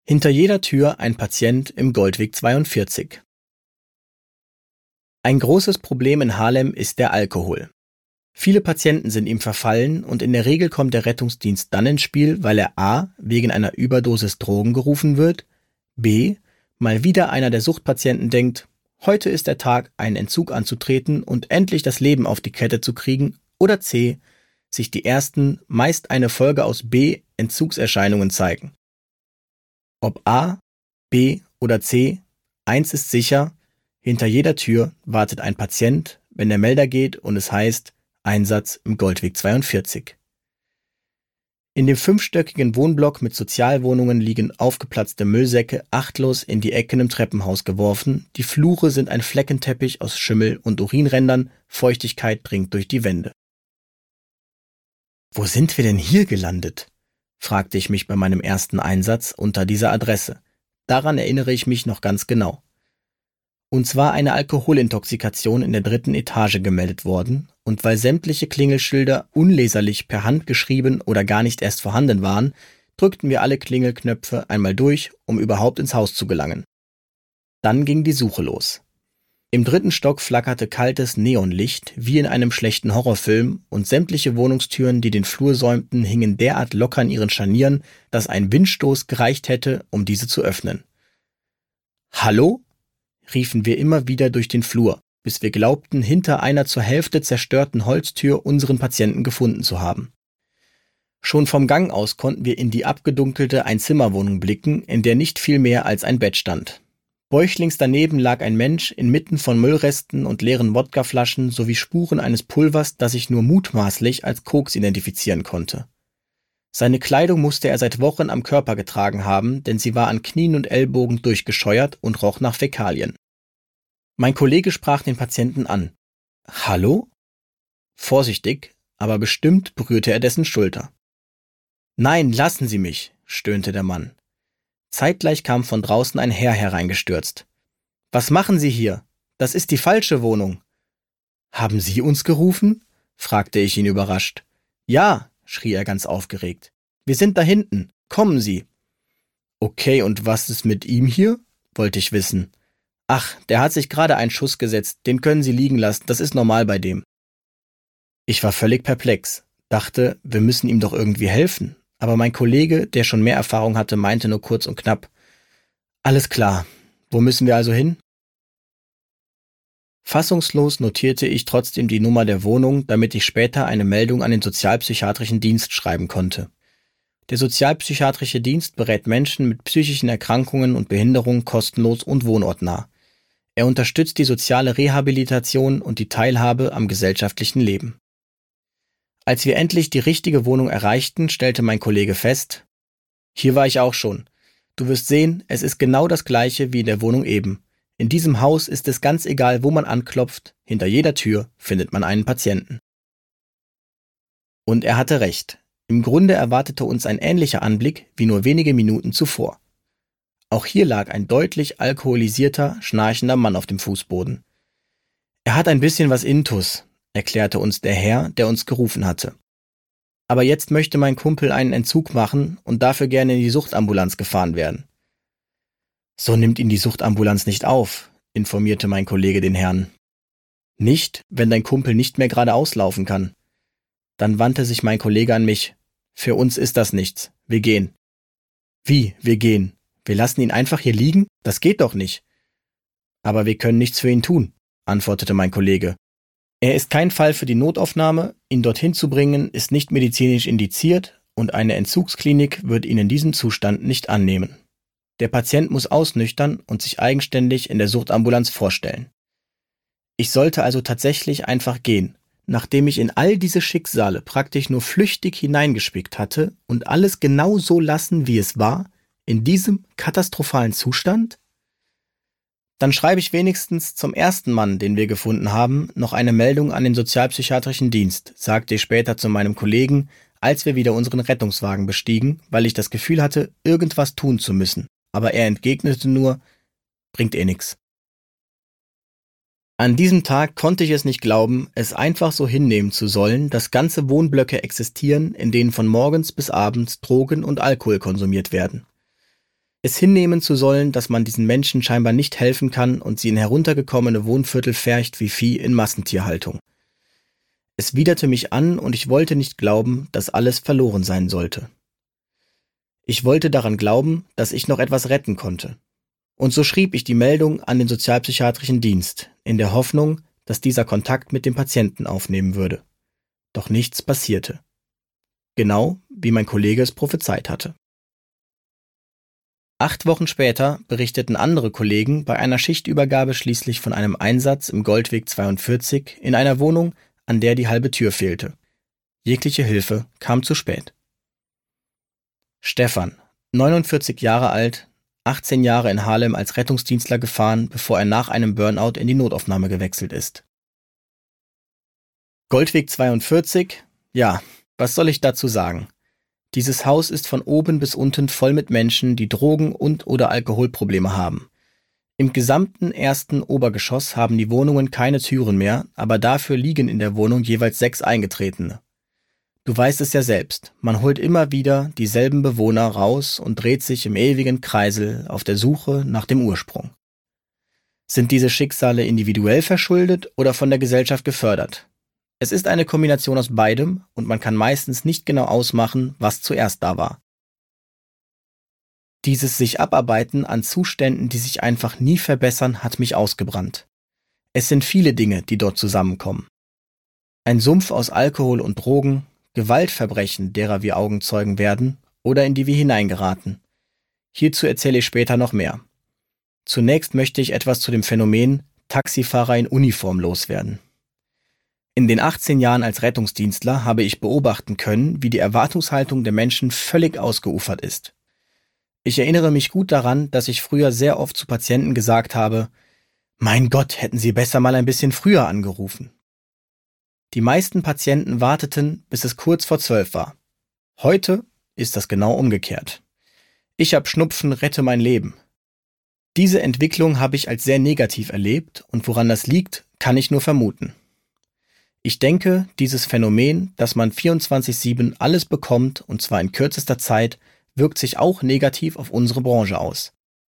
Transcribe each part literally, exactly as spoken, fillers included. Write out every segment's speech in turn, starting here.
Hinter jeder Tür ein Patient im Goldweg zweiundvierzig. Ein großes Problem in Haarlem ist der Alkohol. Viele Patienten sind ihm verfallen und in der Regel kommt der Rettungsdienst dann ins Spiel, weil er a. wegen einer Überdosis Drogen gerufen wird, b. mal wieder einer der Suchtpatienten denkt, heute ist der Tag, einen Entzug anzutreten und endlich das Leben auf die Kette zu kriegen, oder c. sich die ersten, meist eine Folge aus b. Entzugserscheinungen zeigen. Ob A, B oder C, eins ist sicher, hinter jeder Tür wartet ein Patient, wenn der Melder geht und es heißt Einsatz im Goldweg zweiundvierzig. In dem fünfstöckigen Wohnblock mit Sozialwohnungen liegen aufgeplatzte Müllsäcke achtlos in die Ecken im Treppenhaus geworfen, die Flure sind ein Fleckenteppich aus Schimmel und Urinrändern, Feuchtigkeit dringt durch die Wände. Wo sind wir denn hier gelandet? Fragte ich mich bei meinem ersten Einsatz unter dieser Adresse. Daran erinnere ich mich noch ganz genau. Uns war eine Alkoholintoxikation in der dritten Etage gemeldet worden, und weil sämtliche Klingelschilder unleserlich per Hand geschrieben oder gar nicht erst vorhanden waren, drückten wir alle Klingelknöpfe einmal durch, um überhaupt ins Haus zu gelangen. Dann ging die Suche los. Im dritten Stock flackerte kaltes Neonlicht, wie in einem schlechten Horrorfilm, und sämtliche Wohnungstüren, die den Flur säumten, hingen derart locker in ihren Scharnieren, dass ein Windstoß gereicht hätte, um diese zu öffnen. »Hallo?« riefen wir immer wieder durch den Flur, bis wir glaubten, hinter einer zur Hälfte zerstörten Holztür unseren Patienten gefunden zu haben. Schon vom Gang aus konnten wir in die abgedunkelte Einzimmerwohnung blicken, in der nicht viel mehr als ein Bett stand. Bäuchlings daneben lag ein Mensch inmitten von Müllresten und leeren Wodkaflaschen sowie Spuren eines Pulvers, das ich nur mutmaßlich als Koks identifizieren konnte. Seine Kleidung musste er seit Wochen am Körper getragen haben, denn sie war an Knien und Ellbogen durchgescheuert und roch nach Fäkalien. Mein Kollege sprach den Patienten an. »Hallo?« Vorsichtig, aber bestimmt berührte er dessen Schulter. »Nein, lassen Sie mich«, stöhnte der Mann. Zeitgleich kam von draußen ein Herr hereingestürzt. »Was machen Sie hier? Das ist die falsche Wohnung.« »Haben Sie uns gerufen?« fragte ich ihn überrascht. »Ja«, schrie er ganz aufgeregt. »Wir sind da hinten. Kommen Sie.« »Okay, und was ist mit ihm hier?« wollte ich wissen. »Ach, der hat sich gerade einen Schuss gesetzt. Den können Sie liegen lassen. Das ist normal bei dem.« Ich war völlig perplex, dachte, wir müssen ihm doch irgendwie helfen. Aber mein Kollege, der schon mehr Erfahrung hatte, meinte nur kurz und knapp, »Alles klar, wo müssen wir also hin?« Fassungslos notierte ich trotzdem die Nummer der Wohnung, damit ich später eine Meldung an den sozialpsychiatrischen Dienst schreiben konnte. Der sozialpsychiatrische Dienst berät Menschen mit psychischen Erkrankungen und Behinderungen kostenlos und wohnortnah. Er unterstützt die soziale Rehabilitation und die Teilhabe am gesellschaftlichen Leben. Als wir endlich die richtige Wohnung erreichten, stellte mein Kollege fest, »Hier war ich auch schon. Du wirst sehen, es ist genau das Gleiche wie in der Wohnung eben. In diesem Haus ist es ganz egal, wo man anklopft, hinter jeder Tür findet man einen Patienten.« Und er hatte recht. Im Grunde erwartete uns ein ähnlicher Anblick wie nur wenige Minuten zuvor. Auch hier lag ein deutlich alkoholisierter, schnarchender Mann auf dem Fußboden. »Er hat ein bisschen was Intus«, erklärte uns der Herr, der uns gerufen hatte. »Aber jetzt möchte mein Kumpel einen Entzug machen und dafür gerne in die Suchtambulanz gefahren werden.« »So nimmt ihn die Suchtambulanz nicht auf«, informierte mein Kollege den Herrn. »Nicht, wenn dein Kumpel nicht mehr geradeaus laufen kann.« Dann wandte sich mein Kollege an mich. »Für uns ist das nichts. Wir gehen.« »Wie, wir gehen? Wir lassen ihn einfach hier liegen? Das geht doch nicht.« »Aber wir können nichts für ihn tun«, antwortete mein Kollege. »Er ist kein Fall für die Notaufnahme, ihn dorthin zu bringen, ist nicht medizinisch indiziert und eine Entzugsklinik wird ihn in diesem Zustand nicht annehmen. Der Patient muss ausnüchtern und sich eigenständig in der Suchtambulanz vorstellen. Ich sollte also tatsächlich einfach gehen, nachdem ich in all diese Schicksale praktisch nur flüchtig hineingespickt hatte und alles genau so lassen, wie es war, in diesem katastrophalen Zustand? Dann schreibe ich wenigstens zum ersten Mann, den wir gefunden haben, noch eine Meldung an den sozialpsychiatrischen Dienst, sagte ich später zu meinem Kollegen, als wir wieder unseren Rettungswagen bestiegen, weil ich das Gefühl hatte, irgendwas tun zu müssen. Aber er entgegnete nur, bringt eh nix. An diesem Tag konnte ich es nicht glauben, es einfach so hinnehmen zu sollen, dass ganze Wohnblöcke existieren, in denen von morgens bis abends Drogen und Alkohol konsumiert werden. Es hinnehmen zu sollen, dass man diesen Menschen scheinbar nicht helfen kann und sie in heruntergekommene Wohnviertel pfercht wie Vieh in Massentierhaltung. Es widerte mich an und ich wollte nicht glauben, dass alles verloren sein sollte. Ich wollte daran glauben, dass ich noch etwas retten konnte. Und so schrieb ich die Meldung an den sozialpsychiatrischen Dienst, in der Hoffnung, dass dieser Kontakt mit dem Patienten aufnehmen würde. Doch nichts passierte. Genau wie mein Kollege es prophezeit hatte. Acht Wochen später berichteten andere Kollegen bei einer Schichtübergabe schließlich von einem Einsatz im Goldweg zweiundvierzig in einer Wohnung, an der die halbe Tür fehlte. Jegliche Hilfe kam zu spät. Stefan, neunundvierzig Jahre alt, achtzehn Jahre in Haarlem als Rettungsdienstler gefahren, bevor er nach einem Burnout in die Notaufnahme gewechselt ist. Goldweg zweiundvierzig, ja, was soll ich dazu sagen? Dieses Haus ist von oben bis unten voll mit Menschen, die Drogen- und oder Alkoholprobleme haben. Im gesamten ersten Obergeschoss haben die Wohnungen keine Türen mehr, aber dafür liegen in der Wohnung jeweils sechs Eingetretene. Du weißt es ja selbst, man holt immer wieder dieselben Bewohner raus und dreht sich im ewigen Kreisel auf der Suche nach dem Ursprung. Sind diese Schicksale individuell verschuldet oder von der Gesellschaft gefördert? Es ist eine Kombination aus beidem und man kann meistens nicht genau ausmachen, was zuerst da war. Dieses sich abarbeiten an Zuständen, die sich einfach nie verbessern, hat mich ausgebrannt. Es sind viele Dinge, die dort zusammenkommen. Ein Sumpf aus Alkohol und Drogen, Gewaltverbrechen, derer wir Augenzeugen werden oder in die wir hineingeraten. Hierzu erzähle ich später noch mehr. Zunächst möchte ich etwas zu dem Phänomen Taxifahrer in Uniform loswerden. In den achtzehn Jahren als Rettungsdienstler habe ich beobachten können, wie die Erwartungshaltung der Menschen völlig ausgeufert ist. Ich erinnere mich gut daran, dass ich früher sehr oft zu Patienten gesagt habe, mein Gott, hätten Sie besser mal ein bisschen früher angerufen. Die meisten Patienten warteten, bis es kurz vor zwölf war. Heute ist das genau umgekehrt. Ich hab Schnupfen, rette mein Leben. Diese Entwicklung habe ich als sehr negativ erlebt und woran das liegt, kann ich nur vermuten. Ich denke, dieses Phänomen, dass man vierundzwanzig sieben alles bekommt und zwar in kürzester Zeit, wirkt sich auch negativ auf unsere Branche aus.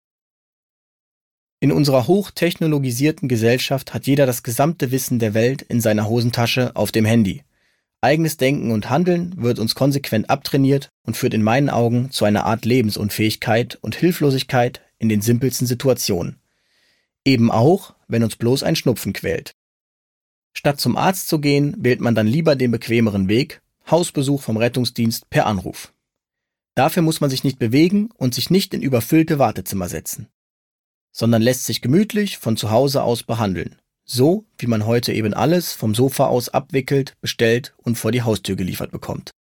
In unserer hochtechnologisierten Gesellschaft hat jeder das gesamte Wissen der Welt in seiner Hosentasche auf dem Handy. Eigenes Denken und Handeln wird uns konsequent abtrainiert und führt in meinen Augen zu einer Art Lebensunfähigkeit und Hilflosigkeit in den simpelsten Situationen. Eben auch, wenn uns bloß ein Schnupfen quält. Statt zum Arzt zu gehen, wählt man dann lieber den bequemeren Weg, Hausbesuch vom Rettungsdienst per Anruf. Dafür muss man sich nicht bewegen und sich nicht in überfüllte Wartezimmer setzen, sondern lässt sich gemütlich von zu Hause aus behandeln, so wie man heute eben alles vom Sofa aus abwickelt, bestellt und vor die Haustür geliefert bekommt.